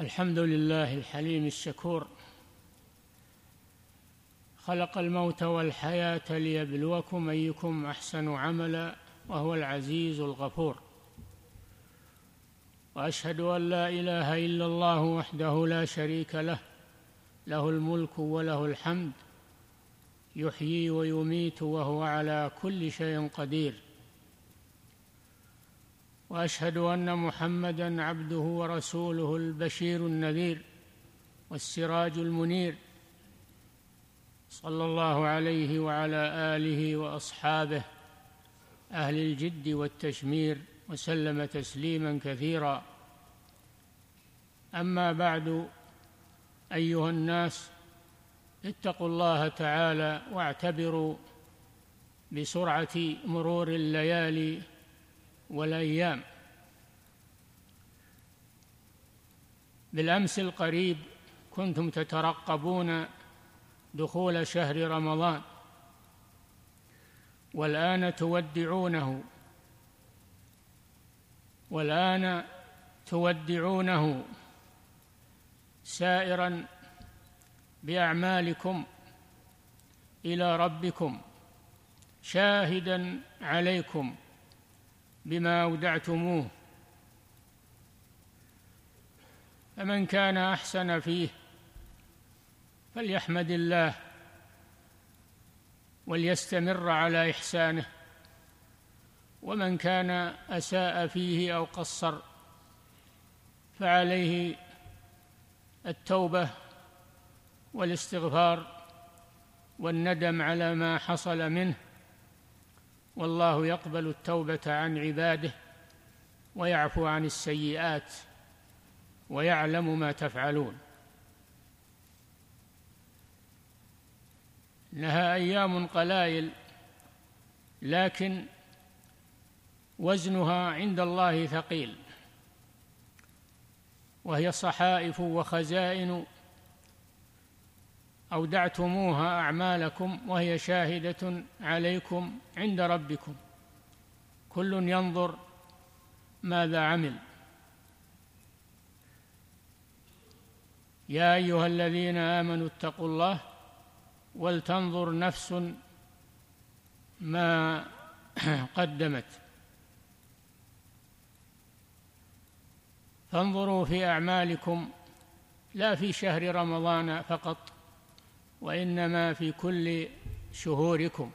الحمد لله الحليم الشكور، خلق الموت والحياة ليبلوكم أيكم أحسن عملا، وهو العزيز الغفور. وأشهد أن لا إله إلا الله وحده لا شريك له، له الملك وله الحمد، يحيي ويميت وهو على كل شيء قدير. وأشهد أن محمدًا عبده ورسوله، البشير النذير والسراج المنير، صلى الله عليه وعلى آله وأصحابه أهل الجد والتشمير، وسلم تسليماً كثيراً. أما بعد، أيها الناس، اتقوا الله تعالى واعتبروا بسرعة مرور الليالي والأيام. بالأمس القريب كنتم تترقبون دخول شهر رمضان، والآن تودعونه سائراً بأعمالكم إلى ربكم، شاهداً عليكم بما أودعتموه. فمن كان أحسن فيه فليحمد الله وليستمر على إحسانه، ومن كان أساء فيه أو قصر فعليه التوبة والاستغفار والندم على ما حصل منه، والله يقبل التوبة عن عباده ويعفو عن السيئات ويعلم ما تفعلون. إنها أيام قلائل، لكن وزنها عند الله ثقيل، وهي صحائف وخزائن أودعتموها أعمالكم، وهي شاهدة عليكم عند ربكم، كل ينظر ماذا عمل. يا أيها الذين آمنوا اتقوا الله ولتنظر نفس ما قدمت. فانظروا في أعمالكم لا في شهر رمضان فقط، وإنما في كل شهوركم،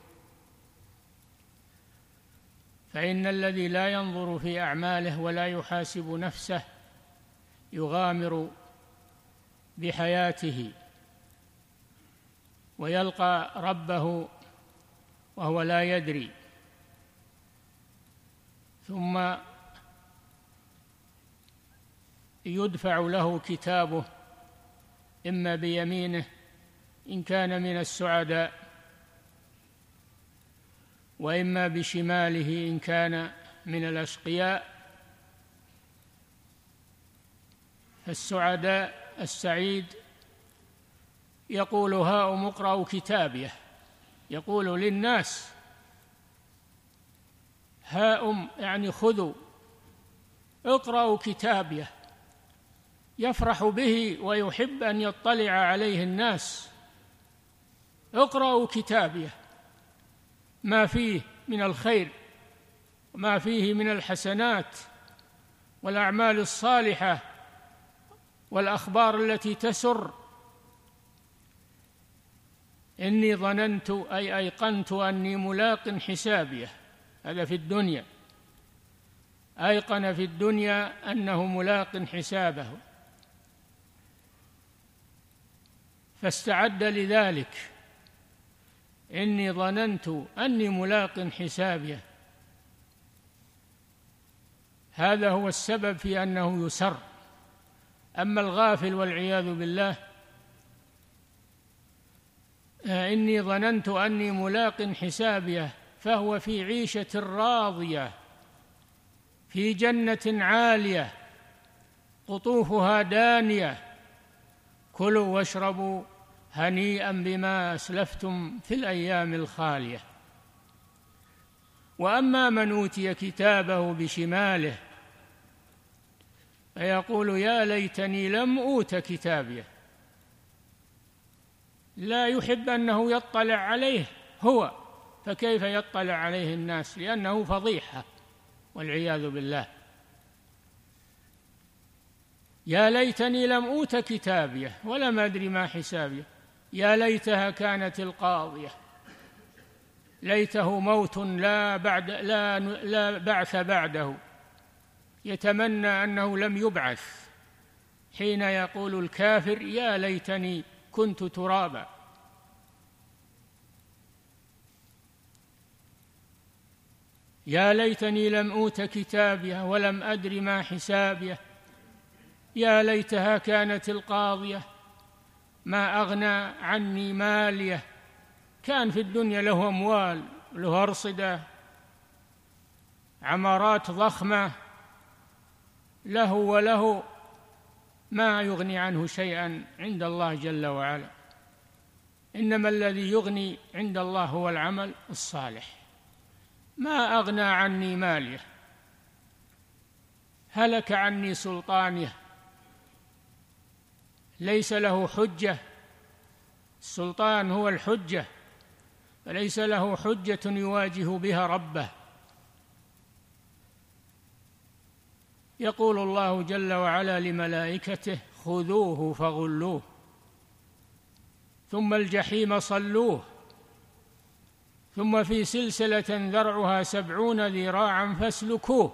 فإن الذي لا ينظر في أعماله ولا يحاسب نفسه يغامر بحياته ويلقى ربه وهو لا يدري، ثم يدفع له كتابه إما بيمينه إن كان من السعداء، وإما بشماله إن كان من الأشقياء. فالسعداء السعيد يقول هاؤم اقرأوا كتابيه، يقول للناس هاؤم يعني خذوا اقرأوا كتابيه، يفرح به ويحب أن يطلع عليه الناس. اقرأوا كتابيه، ما فيه من الخير وما فيه من الحسنات والأعمال الصالحة والأخبار التي تسر. إني ظننت أي أيقنت أني ملاق حسابيه، هذا في الدنيا، أيقن في الدنيا أنه ملاق حسابه فاستعد لذلك. إني ظننت أني ملاق حسابيه، هذا هو السبب في أنه يسر. أما الغافل والعياذ بالله، إني ظننت أني ملاق حسابيه، فهو في عيشة راضية في جنة عالية قطوفها دانية، كلوا واشربوا هنيئا بما أسلفتم في الأيام الخالية. وأما من أوتي كتابه بشماله فيقول يا ليتني لم أوت كتابيه، لا يحب أنه يطلع عليه هو، فكيف يطلع عليه الناس؟ لأنه فضيحة والعياذ بالله. يا ليتني لم أوت كتابيه ولم أدر ما حسابيه، يا ليتها كانت القاضية، ليته موت لا بعث بعده، يتمنى أنه لم يبعث حين يقول الكافر يا ليتني كنت ترابا. يا ليتني لم أوت كتابيه ولم أدر ما حسابيه، يا ليتها كانت القاضية ما أغنى عني ماليه. كان في الدنيا له أموال، له أرصدة، عمارات ضخمة، له وله ما يغني عنه شيئا عند الله جل وعلا. إنما الذي يغني عند الله هو العمل الصالح. ما أغنى عني ماليه، هلك عني سلطانيه، ليس له حجة. السلطان هو الحجة، فليس له حجة يواجه بها ربه. يقول الله جل وعلا لملائكته خذوه فغلوه ثم الجحيم صلوه ثم في سلسلة ذرعها 70 ذراعا فاسلكوه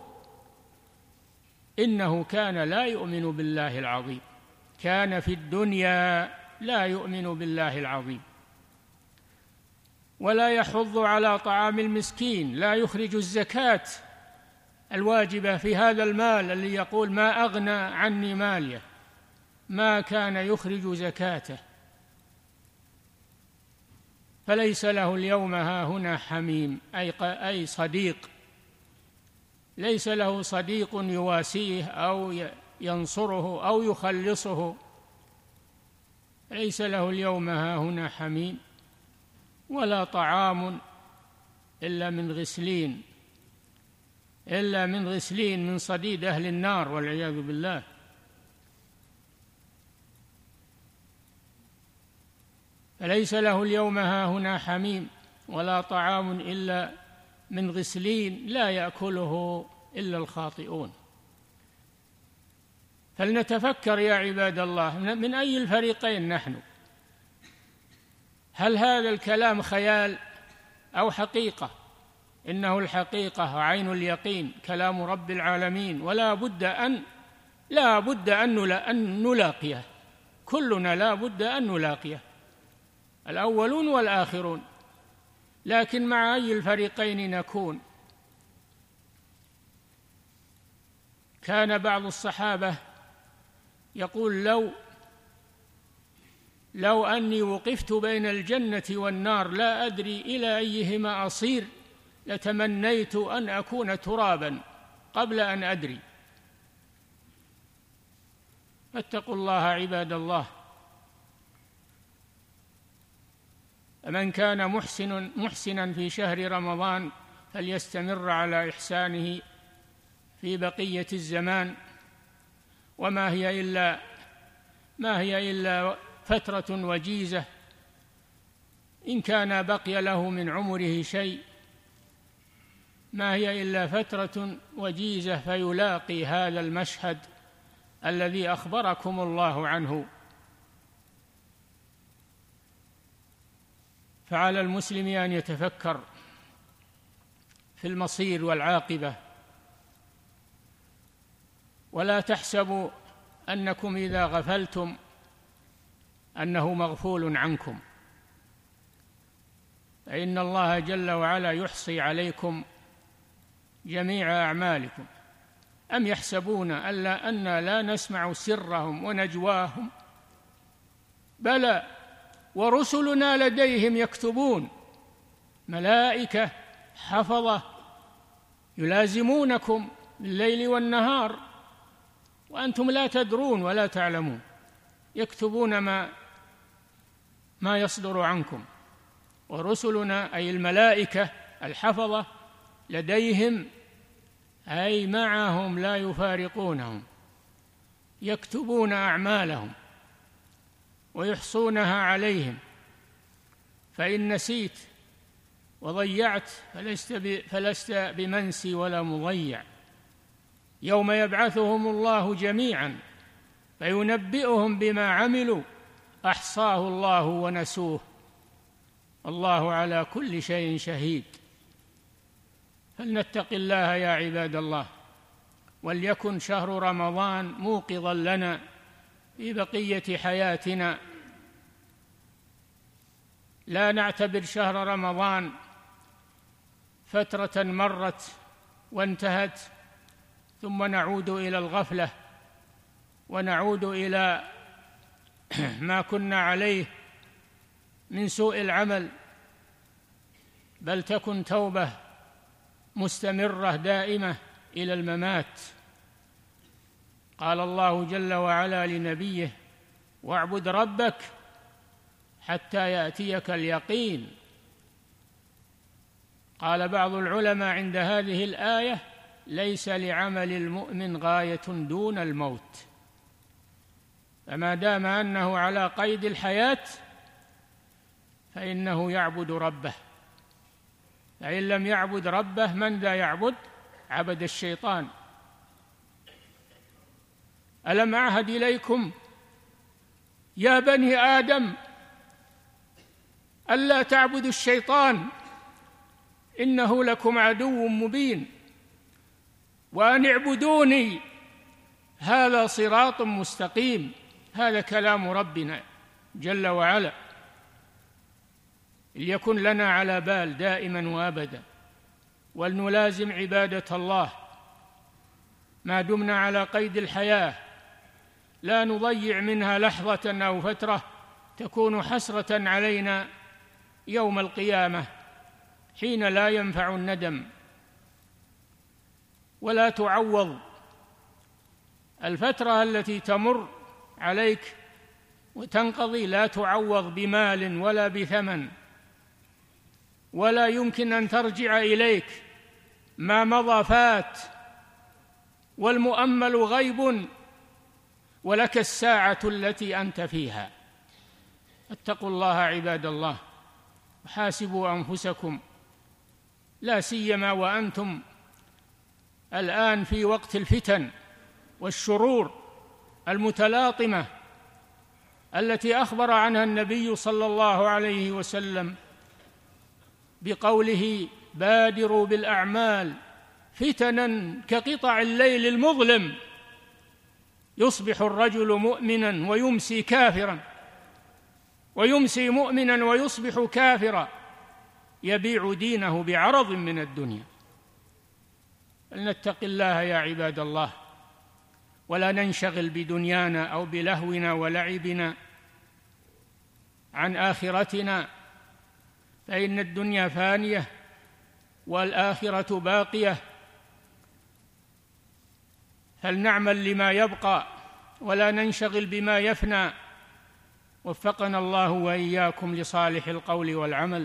إنه كان لا يؤمن بالله العظيم. كان في الدنيا لا يؤمن بالله العظيم، ولا يحض على طعام المسكين، لا يخرج الزكاة الواجبة في هذا المال الذي يقول ما أغنى عني ماليه، ما كان يخرج زكاته. فليس له اليوم هاهنا حميم أي صديق، ليس له صديق يواسيه أو ينصره أو يخلصه. ليس له اليوم هاهنا حميم ولا طعام إلا من غسلين من صديد أهل النار والعياذ بالله. فليس له اليوم هاهنا حميم ولا طعام إلا من غسلين لا يأكله إلا الخاطئون. فلنتفكر يا عباد الله، من أي الفريقين نحن؟ هل هذا الكلام خيال أو حقيقة؟ إنه الحقيقة وعين اليقين، كلام رب العالمين، ولا بد أن نلاقيه، كلنا لا بد أن نلاقيه، الأولون والآخرون. لكن مع أي الفريقين نكون؟ كان بعض الصحابة يقول لو أني وقفت بين الجنة والنار لا أدري إلى أيهما أصير لتمنيت أن أكون ترابا قبل أن أدري. فاتقوا الله عباد الله. من كان محسنا في شهر رمضان فليستمر على إحسانه في بقية الزمان، وما هي إلا فترة وجيزة، إن كان بقي له من عمره شيء، ما هي إلا فترة وجيزة فيلاقي هذا المشهد الذي أخبركم الله عنه. فعلى المسلم أن يتفكر في المصير والعاقبة، ولا تحسبوا أنكم إذا غفلتم أنه مغفول عنكم، فإن الله جل وعلا يحصي عليكم جميع أعمالكم. أم يحسبون أنا لا نسمع سرهم ونجواهم؟ بلى ورسلنا لديهم يكتبون، ملائكة حفظة يلازمونكم بالليل والنهار وأنتم لا تدرون ولا تعلمون، يكتبون ما يصدر عنكم. ورسلنا أي الملائكة الحفظة لديهم أي معهم لا يفارقونهم، يكتبون أعمالهم ويحصونها عليهم، فإن نسيت وضيعت فلست بمنسي ولا مضيع. يوم يبعثهم الله جميعا فينبئهم بما عملوا أحصاه الله ونسوه، الله على كل شيء شهيد. فلنتق الله يا عباد الله، وليكن شهر رمضان موقظا لنا في بقية حياتنا. لا نعتبر شهر رمضان فترة مرت وانتهت ثم نعود إلى الغفلة ونعود إلى ما كنا عليه من سوء العمل، بل تكن توبة مستمرة دائمة إلى الممات. قال الله جل وعلا لنبيه: واعبد ربك حتى يأتيك اليقين. قال بعض العلماء عند هذه الآية: ليس لعمل المؤمن غاية دون الموت، فما دام أنه على قيد الحياة فإنه يعبد ربه، فإن لم يعبد ربه من ذا يعبد؟ عبد الشيطان. ألم أعهد إليكم يا بني آدم ألا تعبدوا الشيطان إنه لكم عدو مبين وأن اعبدوني هذا صراط مستقيم. هذا كلام ربنا جل وعلا، ليكن لنا على بال دائما وابدا، ولنلازم عبادة الله ما دمنا على قيد الحياة، لا نضيع منها لحظة أو فترة تكون حسرة علينا يوم القيامة حين لا ينفع الندم ولا تعوض. الفترة التي تمر عليك وتنقضي لا تعوض بمال ولا بثمن، ولا يمكن أن ترجع إليك. ما مضى فات، والمؤمل غيب، ولك الساعة التي أنت فيها. اتقوا الله عباد الله، وحاسبوا أنفسكم، لا سيما وأنتم الآن في وقت الفتن والشرور المتلاطمة التي أخبر عنها النبي صلى الله عليه وسلم بقوله: بادروا بالأعمال فتنا كقطع الليل المظلم، يصبح الرجل مؤمنا ويمسي كافرا، ويمسي مؤمنا ويصبح كافرا، يبيع دينه بعرض من الدنيا. فلنتق الله يا عباد الله، ولا ننشغل بدنيانا أو بلهونا ولعبنا عن آخرتنا، فإن الدنيا فانية والآخرة باقية. فلنعمل لما يبقى ولا ننشغل بما يفنى. وفقنا الله وإياكم لصالح القول والعمل.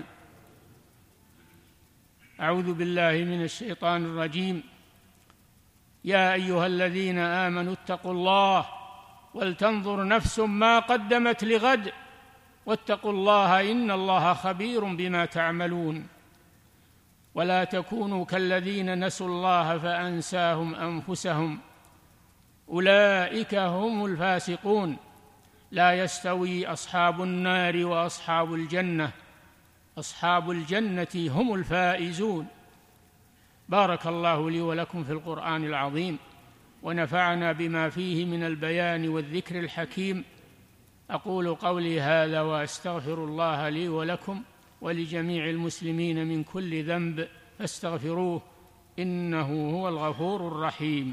أعوذ بالله من الشيطان الرجيم. يا أيها الذين آمنوا اتقوا الله ولتنظر نفس ما قدمت لغد واتقوا الله إن الله خبير بما تعملون. ولا تكونوا كالذين نسوا الله فأنساهم أنفسهم أولئك هم الفاسقون. لا يستوي أصحاب النار وأصحاب الجنة، أصحاب الجنة هم الفائزون. بارك الله لي ولكم في القرآن العظيم، ونفعنا بما فيه من البيان والذكر الحكيم. أقول قولي هذا وأستغفر الله لي ولكم ولجميع المسلمين من كل ذنب فاستغفروه إنه هو الغفور الرحيم.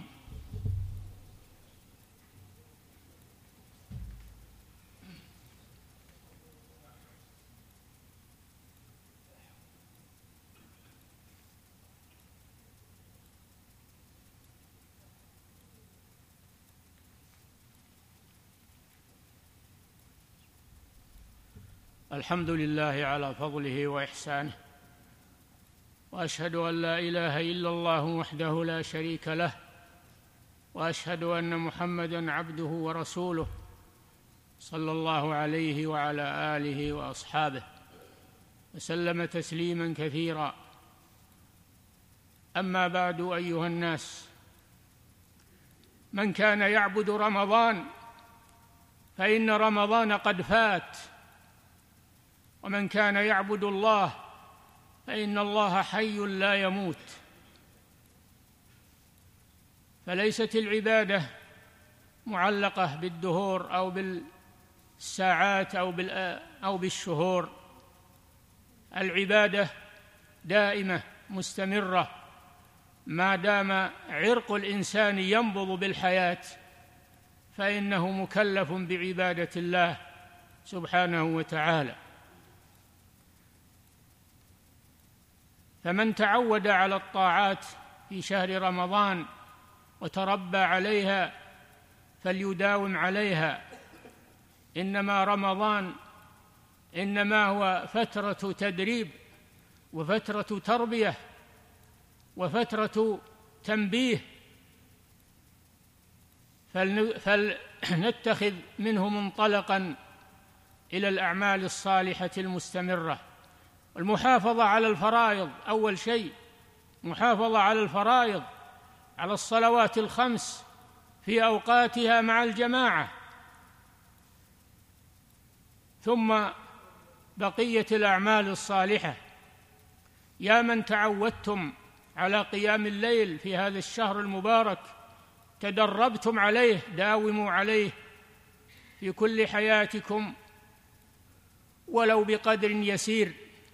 الحمد لله على فضله وإحسانه، وأشهد أن لا إله إلا الله وحده لا شريك له، وأشهد أن محمدًا عبده ورسوله صلى الله عليه وعلى آله وأصحابه وسلم تسليمًا كثيرًا. أما بعد، أيها الناس، من كان يعبد رمضان فإن رمضان قد فات، ومن كان يعبد الله فإن الله حي لا يموت. فليست العبادة معلقة بالدهور أو بالساعات أو بالشهور. العبادة دائمة مستمرة ما دام عرق الإنسان ينبض بالحياة، فإنه مكلف بعبادة الله سبحانه وتعالى. فمن تعود على الطاعات في شهر رمضان وتربى عليها فليداوم عليها. إنما رمضان إنما هو فترة تدريب وفترة تربية وفترة تنبيه، فلنتخذ منه منطلقا إلى الأعمال الصالحة المستمرة. المحافظة على الفرائض، أول شيء محافظة على الفرائض، على الصلوات الخمس في أوقاتها مع الجماعة، ثم بقية الأعمال الصالحة. يا من تعودتم على قيام الليل في هذا الشهر المبارك، تدربتم عليه، داوموا عليه في كل حياتكم ولو بقدر يسير،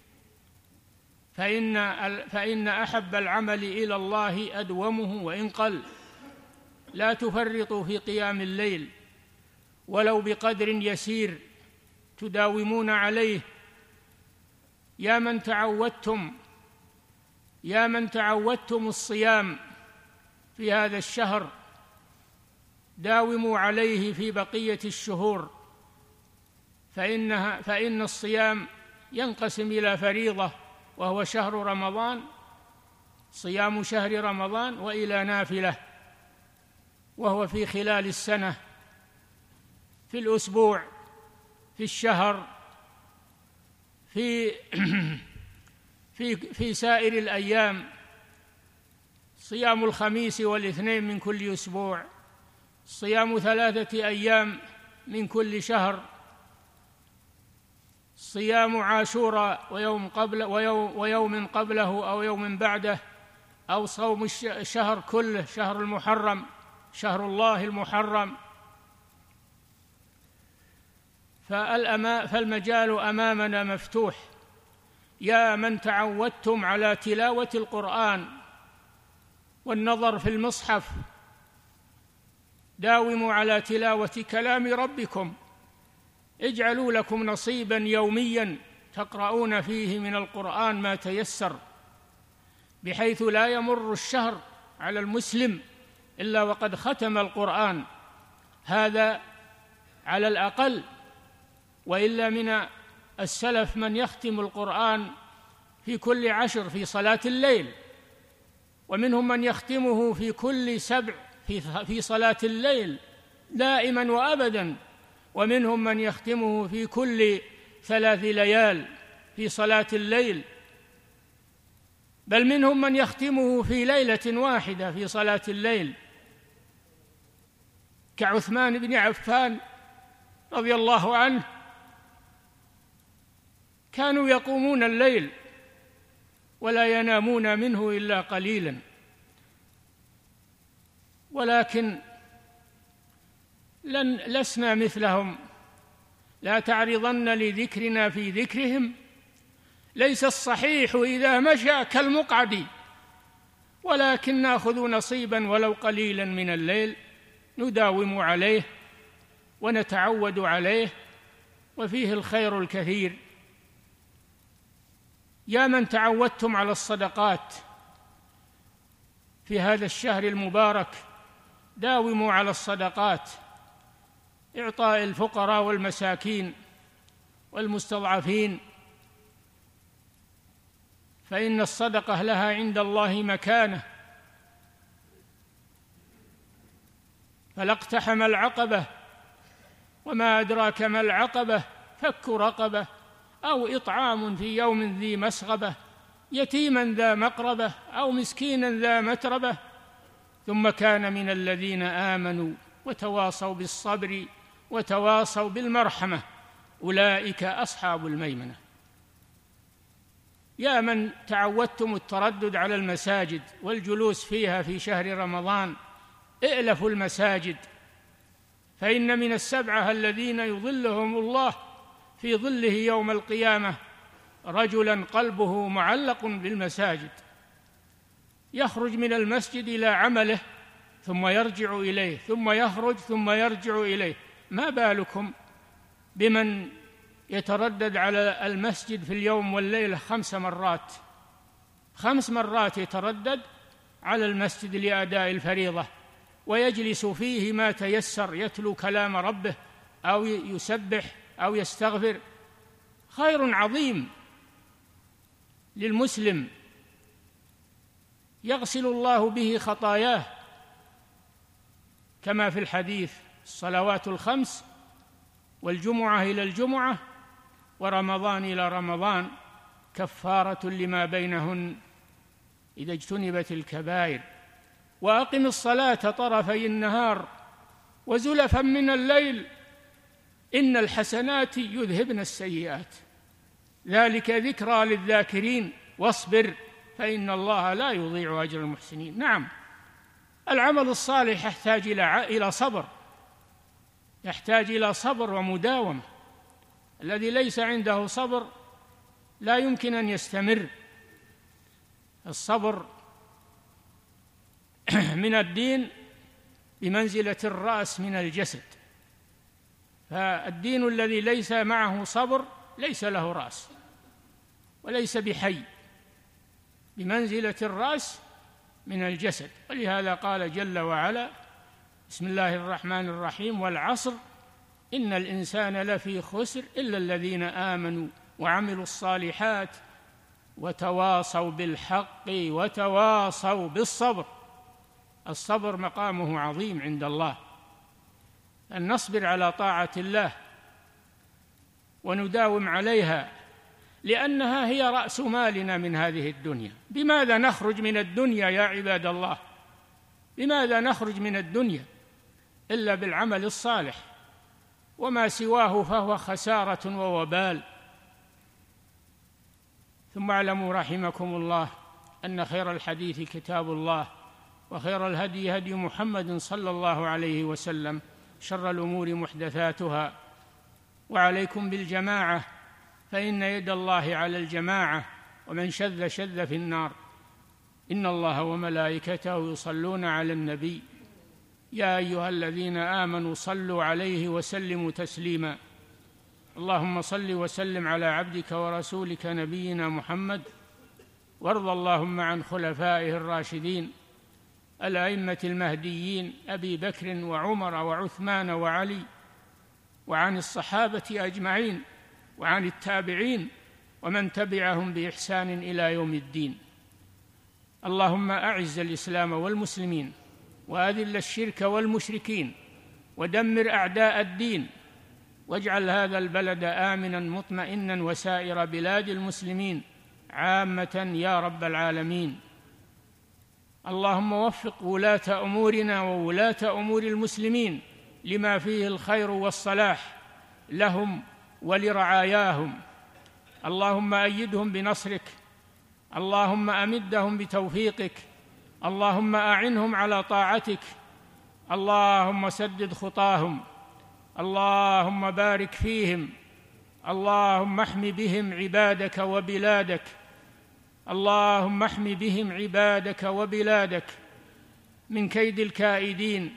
فإن أحب العمل إلى الله أدومه وإن قل. لا تفرطوا في قيام الليل ولو بقدر يسير تداومون عليه. يا من تعودتم الصيام في هذا الشهر، داوموا عليه في بقية الشهور، فإن الصيام ينقسم إلى فريضة وهو شهر رمضان، صيام شهر رمضان، وإلى نافلة وهو في خلال السنة، في الأسبوع، في الشهر، في سائر الأيام، صيام الخميس والاثنين من كل أسبوع، صيام 3 أيام من كل شهر، صيام عاشوراء ويوم قبله أو يوم بعده، أو صوم الشهر كله، شهر المحرم، شهر الله المحرم. فالمجال أمامنا مفتوح. يا من تعودتم على تلاوة القرآن والنظر في المصحف، داوموا على تلاوة كلام ربكم، اجعلوا لكم نصيبا يوميا تقرؤون فيه من القرآن ما تيسر، بحيث لا يمر الشهر على المسلم إلا وقد ختم القرآن، هذا على الأقل. وإلا من السلف من يختم القرآن في كل 10 في صلاة الليل، ومنهم من يختمه في كل 7 في صلاة الليل دائما وأبدا، ومنهم من يختمه في كل 3 ليال في صلاة الليل، بل منهم من يختمه في ليلة واحدة في صلاة الليل، كعثمان بن عفان رضي الله عنه. كانوا يقومون الليل ولا ينامون منه إلا قليلا، ولكن لسنا مثلهم. لا تعرضن لذكرنا في ذكرهم، ليس الصحيح إذا مشى كالمقعد، ولكن نأخذ نصيبا ولو قليلا من الليل نداوم عليه ونتعود عليه، وفيه الخير الكثير. يا من تعودتم على الصدقات في هذا الشهر المبارك، داوموا على الصدقات، إعطاء الفقراء والمساكين والمستضعفين، فإن الصدقة لها عند الله مكانة. فلا اقتحم العقبة. وما أدراك ما العقبة؟ فك رقبة أو إطعام في يوم ذي مسغبة يتيما ذا مقربة أو مسكينا ذا متربة ثم كان من الذين آمنوا وتواصوا بالصبر وتواصوا بالمرحمة أولئك أصحاب الميمنة. يا من تعودتم التردد على المساجد والجلوس فيها في شهر رمضان، ائلفوا المساجد، فإن من السبعة الذين يظلهم الله في ظله يوم القيامة رجلا قلبه معلق بالمساجد، يخرج من المسجد إلى عمله ثم يرجع إليه، ثم يخرج ثم يرجع إليه. ما بالكم بمن يتردد على المسجد في اليوم والليلة 5 مرات، 5 مرات يتردد على المسجد لأداء الفريضة، ويجلس فيه ما تيسر، يتلو كلام ربه أو يسبح أو يستغفر. خير عظيم للمسلم يغسل الله به خطاياه، كما في الحديث: الصلوات الخمس والجمعة إلى الجمعة ورمضان إلى رمضان كفارة لما بينهن إذا اجتنبت الكبائر. وأقم الصلاة طرفي النهار وزلفا من الليل إن الحسنات يذهبن السيئات ذلك ذكرى للذاكرين واصبر فإن الله لا يضيع أجر المحسنين. نعم، العمل الصالح يحتاج إلى صبر، يحتاج إلى صبر ومداومة. الذي ليس عنده صبر لا يمكن أن يستمر. الصبر من الدين بمنزلة الرأس من الجسد، فالدين الذي ليس معه صبر ليس له رأس وليس بحي، بمنزلة الرأس من الجسد. ولهذا قال جل وعلا: بسم الله الرحمن الرحيم: والعصر إن الإنسان لفي خسر إلا الذين آمنوا وعملوا الصالحات وتواصوا بالحق وتواصوا بالصبر. الصبر مقامه عظيم عند الله، أن نصبر على طاعة الله ونداوم عليها، لأنها هي رأس مالنا من هذه الدنيا. بماذا نخرج من الدنيا يا عباد الله؟ بماذا نخرج من الدنيا إلا بالعمل الصالح، وما سواه فهو خسارة ووبال. ثم اعلموا رحمكم الله أن خير الحديث كتاب الله، وخير الهدي هدي محمد صلى الله عليه وسلم، شر الأمور محدثاتها، وعليكم بالجماعة فإن يد الله على الجماعة، ومن شذ شذ في النار. إن الله وملائكته يصلون على النبي يا أيها الذين آمنوا صلوا عليه وسلموا تسليما. اللهم صل وسلم على عبدك ورسولك نبينا محمد، وارض اللهم عن خلفائه الراشدين الأئمة المهديين أبي بكر وعمر وعثمان وعلي، وعن الصحابة أجمعين، وعن التابعين ومن تبعهم بإحسان إلى يوم الدين. اللهم أعز الإسلام والمسلمين، وأذل الشرك والمشركين، ودمر أعداء الدين، واجعل هذا البلد آمنا مطمئنا وسائر بلاد المسلمين عامة يا رب العالمين. اللهم وفق ولاة أمورنا وولاة أمور المسلمين لما فيه الخير والصلاح لهم ولرعاياهم. اللهم أيدهم بنصرك، اللهم أمدهم بتوفيقك، اللهم أعنهم على طاعتك، اللهم سدد خطاهم، اللهم بارك فيهم، اللهم احم بهم عبادك وبلادك، اللهم احم بهم عبادك وبلادك من كيد الكائدين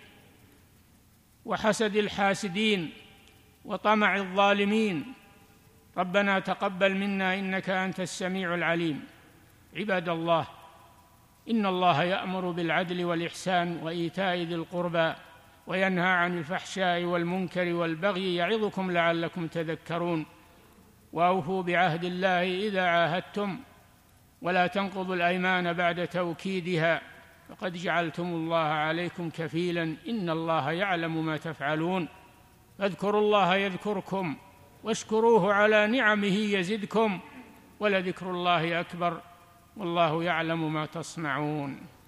وحسد الحاسدين وطمع الظالمين. ربنا تقبل منا إنك أنت السميع العليم. عباد الله، إن الله يأمر بالعدل والإحسان وإيتاء ذي القربى وينهى عن الفحشاء والمنكر والبغي يعظكم لعلكم تذكرون. وأوفوا بعهد الله إذا عاهدتم، ولا تنقضوا الأيمان بعد توكيدها، فقد جعلتم الله عليكم كفيلا إن الله يعلم ما تفعلون فاذكروا الله يذكركم واشكروه على نعمه يزدكم ولذكر الله أكبر والله يعلم ما تصنعون.